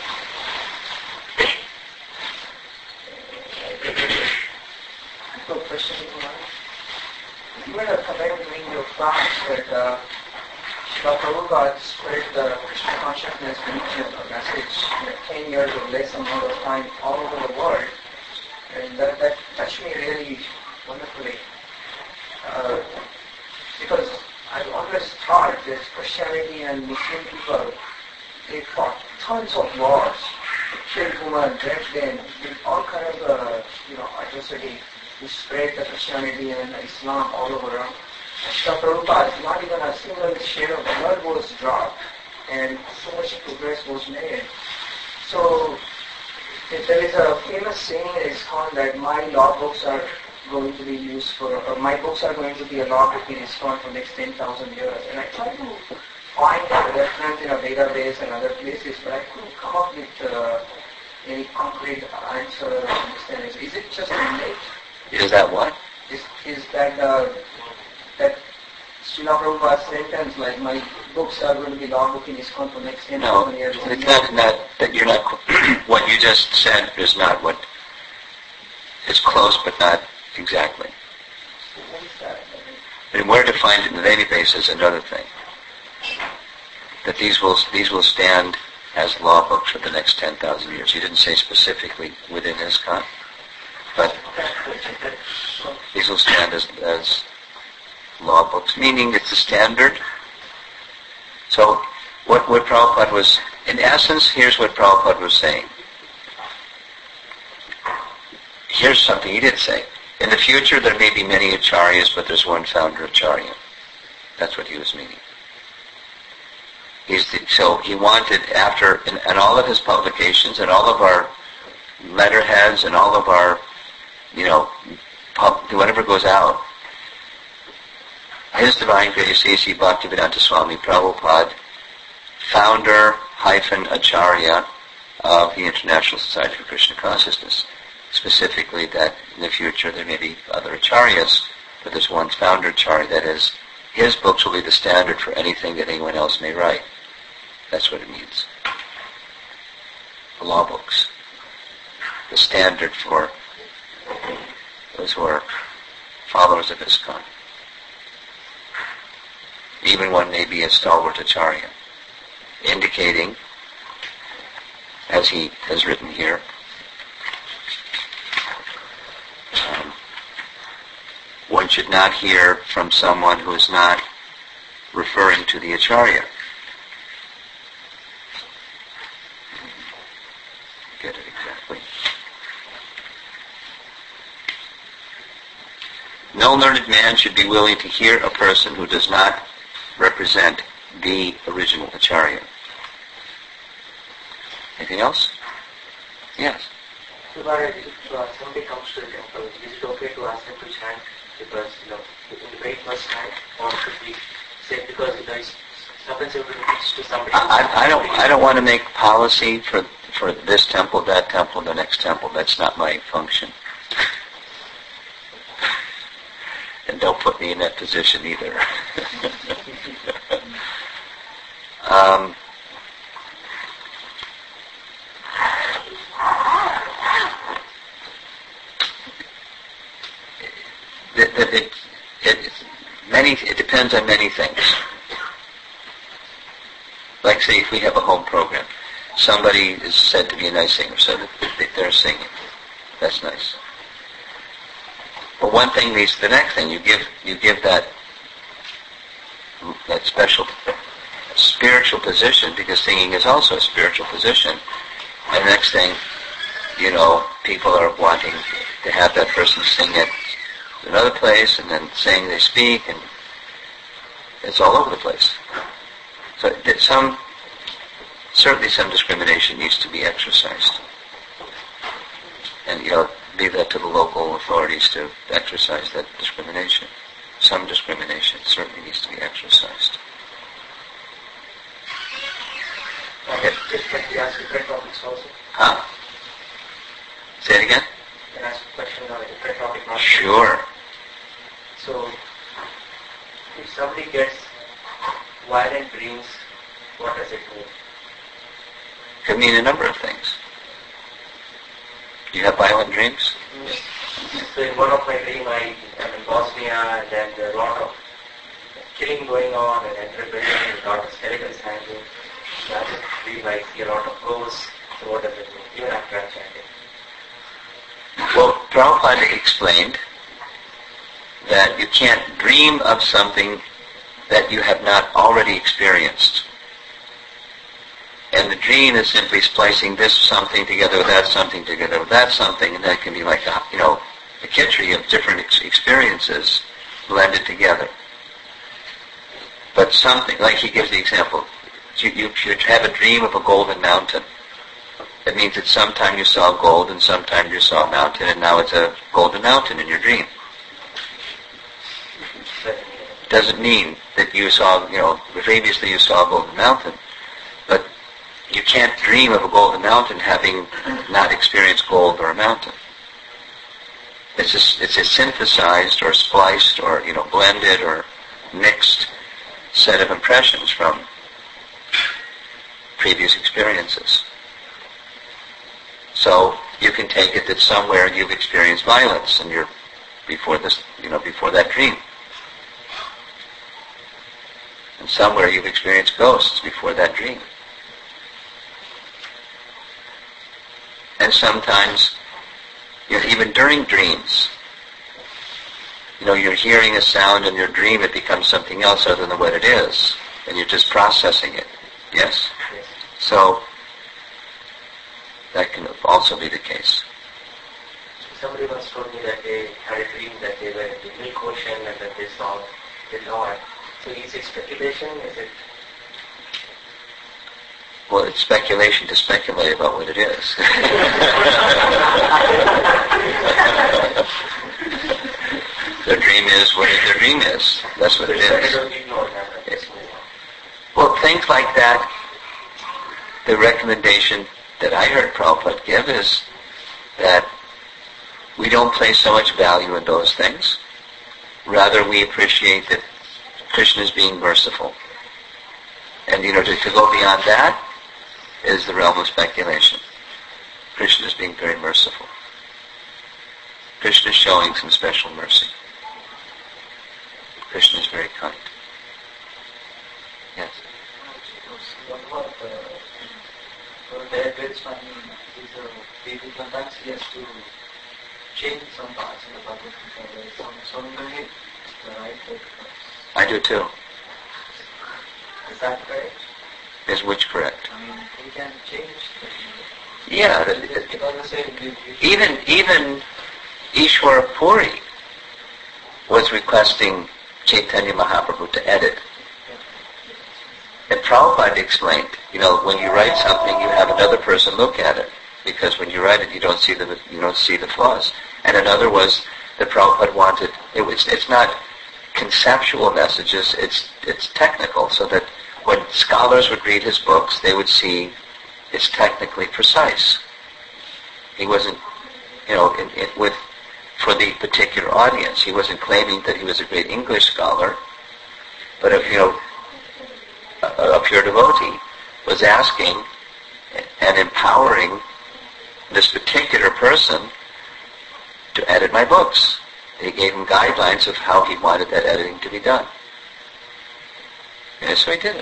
I have a question. You made a comment during your class that uh, Srila Prabhupada spread the Krishna consciousness message in ten years or less amount of time all over the world. And that, that touched me really wonderfully. Uh, because I've always thought that Christianity and Muslim people, they fought tons of wars, killed women, raped them, did all kind of, uh, you know, atrocity to spread the Christianity and Islam all over. Srila Prabhupada, not even a single share of blood was dropped, and so much progress was made. So, there is a famous saying in ISKCON that my law books are going to be used for, or my books are going to be a law book in ISKCON for the next ten thousand years. And I tried to find a reference in a database and other places, but I couldn't come up with uh, any concrete answer or understanding. Is it just a myth? Is that what? Is, is that uh, that Srila Prabhupada's sentence, like my books are going to be law book in ISKCON for the next ten thousand No, years? it's not, not that you're not, what you just said is not what, it's close but not exactly. So what is that? And where to find it in the database is another thing. That these will, these will stand as law books for the next ten thousand years. You didn't say specifically within ISKCON, but these will stand as, as law books, meaning it's a standard. So what, what Prabhupada was, in essence, here's what Prabhupada was saying. Here's something he did say. In the future there may be many acharyas, but there's one founder acharya. That's what he was meaning. He's the, so he wanted, after, in, in all of his publications, and all of our letterheads, and all of our, you know, pub, whatever goes out, His Divine Grace A C Bhaktivedanta Swami Prabhupada, founder hyphen Acharya of the International Society for Krishna Consciousness. Specifically that in the future there may be other acharyas, but there's one founder acharya. That is, his books will be the standard for anything that anyone else may write. That's what it means. The law books. The standard for those who are followers of ISKCON. Even one may be a stalwart acharya, indicating, as he has written here, um, one should not hear from someone who is not referring to the acharya. Get it exactly. No learned man should be willing to hear a person who does not represent the original acharya. Anything else? Yes. So, if uh, somebody comes to the temple, is it okay to ask them to chant? Because, you know, in the very first night, or should we say, because you know, Sometimes it will reach to somebody. I, I don't. I don't want to make policy for for this temple, that temple, the next temple. That's not my function. And don't put me in that position either. um, it, it, it, it, many, it depends on many things. Like, say, if we have a home program, somebody is said to be a nice singer, so they're singing. That's nice. But one thing leads to the next thing. You give you give that that special spiritual position, because singing is also a spiritual position. And the next thing, you know, people are wanting to have that person sing at another place, and then saying they speak, and it's all over the place. So some, certainly some discrimination needs to be exercised. And, you know, leave that to the local authorities to exercise that discrimination. Some discrimination certainly needs to be exercised. Okay. Can we ask different topics also? Huh? Say it again? Can I ask a question on a different topic? Not Sure. So, if somebody gets violent dreams, what does it mean? Could mean a number of things. Do you have violent dreams? So in one of my dreams, I am in Bosnia, and then there are a lot of killing going on, and enter building, and a lot of skeletons hanging. So I just dream I see a lot of ghosts. So what does it mean? Even after I'm chanting. Well, Prabhupada explained that you can't dream of something that you have not already experienced. And the dream is simply splicing this something together with that something together with that something, and that can be like a, you know, a kitchery of different ex- experiences blended together. But something, like he gives the example, you, you should have a dream of a golden mountain. It means that sometime you saw gold and sometime you saw a mountain, and now it's a golden mountain in your dream. Doesn't mean that you saw, you know, previously you saw a golden mountain, but you can't dream of a golden mountain having not experienced gold or a mountain. It's a, it's a synthesized or spliced or, you know, blended or mixed set of impressions from previous experiences. So you can take it that somewhere you've experienced violence and you're before this, you know, before that dream. And somewhere you've experienced ghosts before that dream. And sometimes, you know, even during dreams, you know, you're hearing a sound in your dream, it becomes something else other than what it is, and you're just processing it. Yes? Yes. So, that can also be the case. Somebody once told me that they had a dream that they were in the milk ocean and that they saw the Lord. So is it speculation? Is it? Well, it's speculation to speculate about what it is. Their dream is what their dream is. That's what it is. Well, things like that, the recommendation that I heard Prabhupada give is that we don't place so much value in those things. Rather, we appreciate that Krishna is being merciful. And, you know, to, to go beyond that is the realm of speculation. Krishna is being very merciful. Krishna is showing some special mercy. Krishna is very kind. Yes? What about the David Swami? He's a sometimes he has to change some parts in the Bhagavad Gita. There is some Sundari, the right way. I do too. Is that correct? Is which correct? I mean, he can change. Yeah. The, The, the, because the same, you, you even even Ishwara Puri was requesting Chaitanya Mahaprabhu to edit. And Prabhupada explained, you know, when you write something, you have another person look at it, because when you write it, you don't see the you don't see the flaws. And another was that Prabhupada wanted it was it's not conceptual messages, it's it's technical, so that when scholars would read his books, they would see it's technically precise. He wasn't, you know, in, in, with for the particular audience. He wasn't claiming that he was a great English scholar, but if, you know, a, a pure devotee was asking and empowering this particular person to edit my books. They gave him guidelines of how he wanted that editing to be done. And so he did it.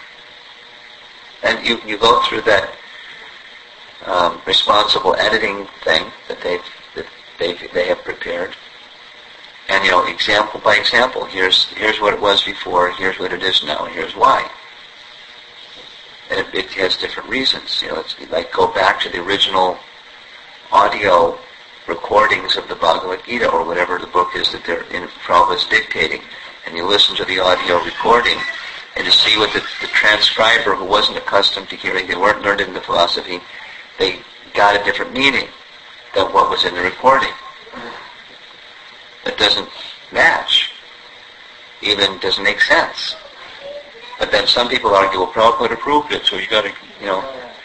And you, you go through that um, responsible editing thing that they've that they've they have prepared. And, you know, example by example, here's here's what it was before, here's what it is now, and here's why. And it, it has different reasons. You know, it's like go back to the original audio recordings of the Bhagavad Gita or whatever the book is that they're in Prabhupada's dictating, and you listen to the audio recording, and you see what the, the transcriber who wasn't accustomed to hearing, they weren't learned in the philosophy, they got a different meaning than what was in the recording. It doesn't match, even doesn't make sense. But then some people argue, well, Prabhupada approved it, so you got to, you know.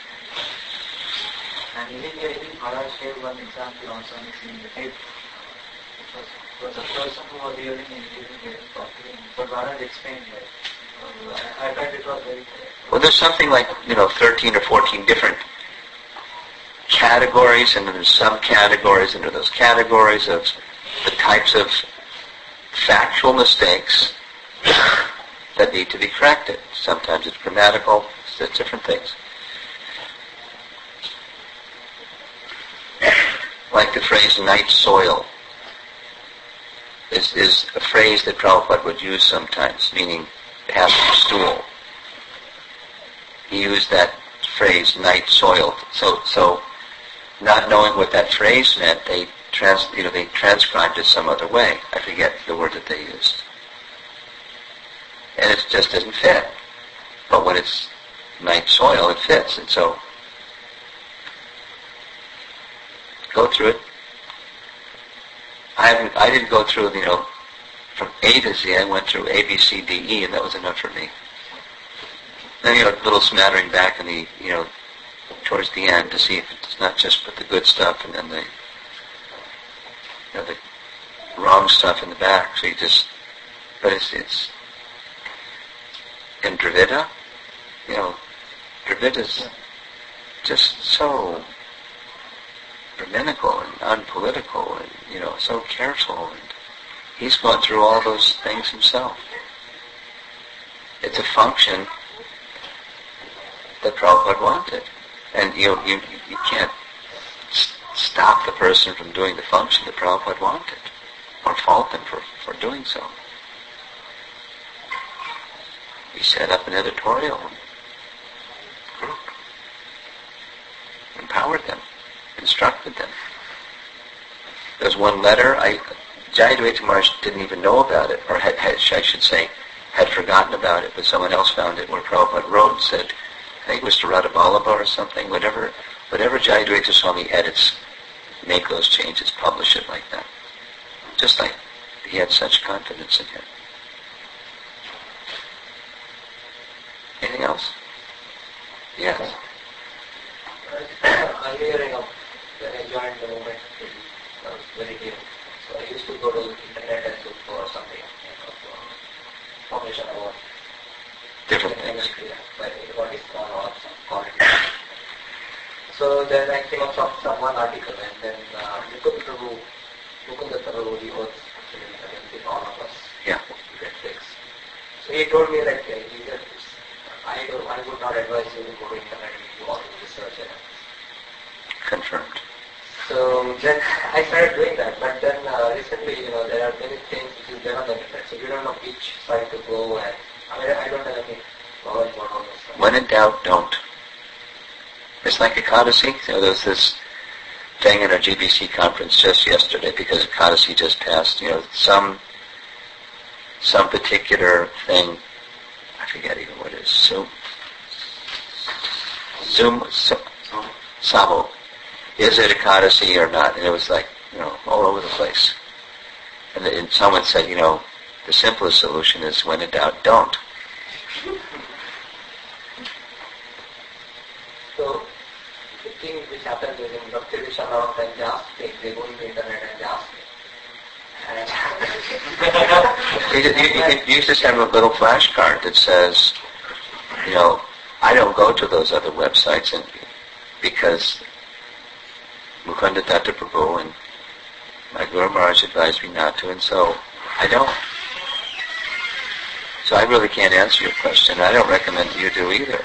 And even here, Maharaj gave one example also in the tape. It was, was a person who was hearing and hearing it properly, but Maharaj explained it. I, I felt it was very clear. Well, there's something like, you know, thirteen or fourteen different categories, and then there's subcategories under those categories of the types of factual mistakes that need to be corrected. Sometimes it's grammatical, it's different things. Like the phrase night soil is, is a phrase that Prabhupada would use sometimes, meaning passing stool. He used that phrase night soil. So so not knowing what that phrase meant, they trans you know they transcribed it some other way. I forget the word that they used. And it just doesn't fit. But when it's night soil, it fits. And so, go through it. I haven't, I didn't go through, you know, from A to Z. I went through A, B, C, D, E, and that was enough for me. Then, you know, a little smattering back in the, you know, towards the end to see if it's not just put the good stuff and then the, you know, the wrong stuff in the back. So you just, but it's, it's, in Dravida, you know, Dravida's just so Brahminical and unpolitical and, you know, so careful. And he's gone through all those things himself. It's a function that Prabhupada wanted. And you you, you can't s- stop the person from doing the function that Prabhupada wanted or fault them for, for doing so. He set up an editorial group, empowered them, instructed them. There's one letter, I, Jayadvaita Maharaj didn't even know about it, or had, had, I should say, had forgotten about it, but someone else found it where Prabhupada wrote and said, I think it was to Radha Vallabha or something, whatever, whatever Jayadvaita Swami edits, make those changes, publish it like that. Just like he had such confidence in him. Anything else? Yes. Earlier, you know, when I joined the movement, I was very new. So I used to go to the internet and look for something, you know, for information about Different things. Like what is going on, some quality. So then I came across some one article, and then uh, Mukunda Prabhu, Mukunda Prabhu, he was with all of us. Yeah. Netflix. So he told me like, uh, he said, I, don't, I would not advise you to go to internet and do all the research. And Confirmed. so then I started doing that, but then uh, recently, you know, there are many things which is there on the internet, so you don't know which side to go, and I mean, I don't have any knowledge about all this stuff. When in doubt, don't. It's like Ekadasi. You know, there was this thing in our G B C conference just yesterday because Ekadasi just passed. You know, some some particular thing. I forget even what it is. Zoom, Zoom, Sabo. Is it Ekadasi or not? And it was like, you know, all over the place. And, the, and someone said, you know, the simplest solution is when in doubt, don't. So the thing which happens is in Bhakti Vishana and Jasthi, they go to the internet and Jasthi. you, you, you, you just have a little flashcard that says, you know, I don't go to those other websites and because Mukunda Datta Prabhu and my Guru Maharaj advised me not to, and so I don't. So I really can't answer your question. I don't recommend that you do either.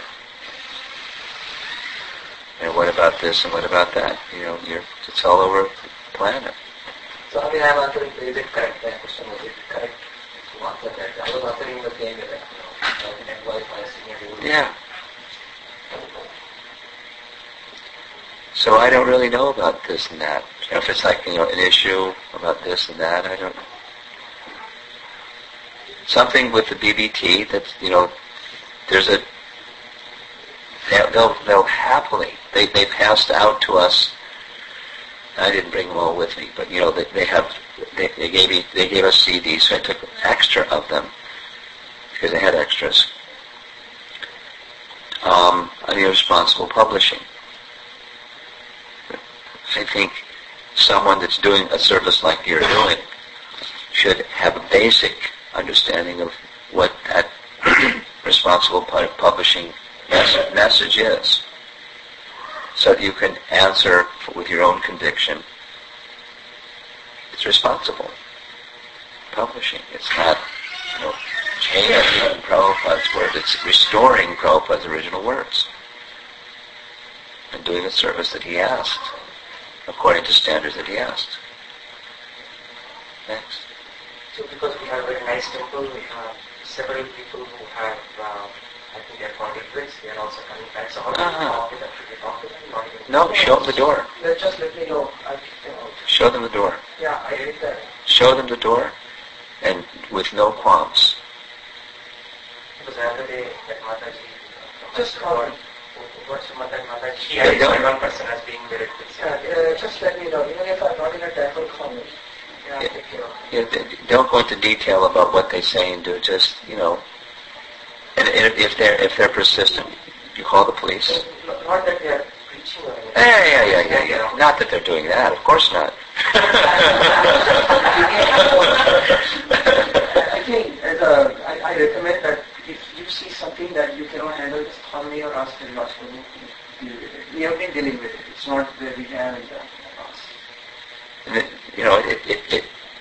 And what about this and what about that? You know, you're, it's all over the planet. So I mean, I'm answering, is it correct? My question was, is it correct to answer that? I was answering the same way, like, you know, I can advise my senior. Yeah. So I don't really know about this and that. You know, if it's like, you know, an issue about this and that, I don't. Something with the B B T that's, you know, there's a, they'll, they'll happily, they, they passed out to us. I didn't bring them all with me, but, you know, they, they have, they, they gave me, they gave us C Ds, so I took extra of them because they had extras. Um, on irresponsible publishing. I think someone that's doing a service like you're doing should have a basic understanding of what that responsible publishing message, message is, so that you can answer with your own conviction. It's responsible publishing. It's not, you know, changing Prabhupada's words. It's restoring Prabhupada's original words and doing the service that he asked, according to standards that he asked. Next. So because we have a very nice temple, we have several people who have, uh, I think they're convicts, they are also coming back. So how do Uh-huh. we talk to them? Should we talk to them? Not even No, show them the door. Let- Just let me know. I'll kick them out. Show them the door. Yeah, I read that. Show them the door, and with no qualms. Because the other day that Mataji, uh, Just from call Mataji, them. what's Mataji, Mataji, she Yeah, identified don't- one person as being very Yeah, uh, just let me know. Even if I'm not in a temple, call me. Yeah, I'll Yeah. take care of it. You know, they- don't go into detail about what they say and do. Just, you know, and if if they're if they're persistent, you call the police. Not not that they are preaching or anything. Yeah, yeah, yeah, yeah, yeah. Not that they're doing that. Of course not. I think as a, I, I recommend that if you see something that you cannot handle, just call me or ask the last one to deal with it. We have been dealing with it. It's not that we have in the past. And it, you know, it, it, it,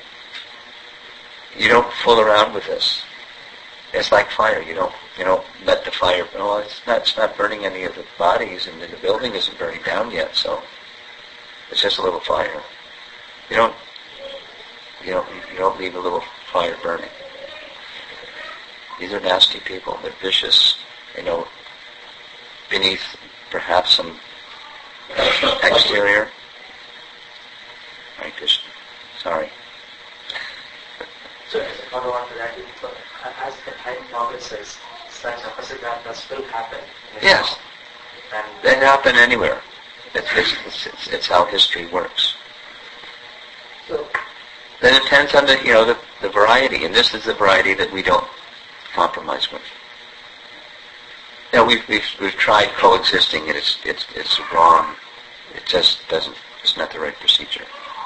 you don't fool around with this. It's like fire. You don't, you don't let the fire. Well, it's not. It's not burning any of the bodies, and the building isn't burning down yet. So it's just a little fire. You don't. You don't. You don't leave a little fire burning. These are nasty people. They're vicious. You know, beneath perhaps some exterior. Hare Krishna. Sorry. So as a follow-on to that, as the time progresses, such apasiddhanta still happen. in Yes. Islam. And They happen anywhere. It's, it's, it's, it's how history works. So, Then it depends on the, you know, the, the variety, and this is the variety that we don't compromise with. You know, we've, we've, we've tried coexisting, and it's, it's, it's wrong. It just doesn't, it's not the right procedure.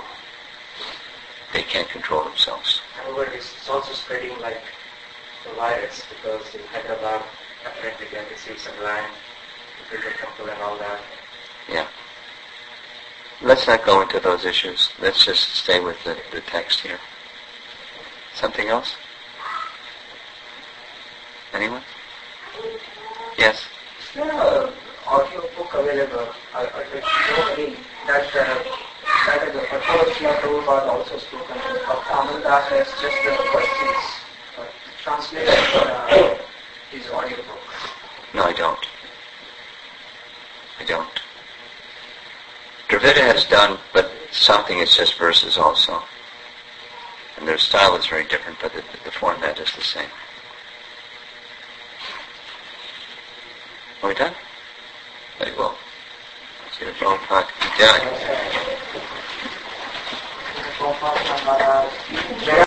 They can't control themselves. however, it's also spreading like the virus because in Hyderabad, apparently they have received some land to build a temple and all that. Yeah. Let's not go into those issues. Let's just stay with the, the text here. Something else? Anyone? Yes? Is there an audio book available? I, I don't know any that uh, that is a Prabhupada Prabhupada also spoken of Aman Das has just the questions uh, translated uh, his audio book. No, I don't. I don't. Dravida has done, but something is just verses also. And their style is very different, but the, the format is the same. Are we done? Very well. See the Prabhupada. Yeah. Prabhupada Maharaj.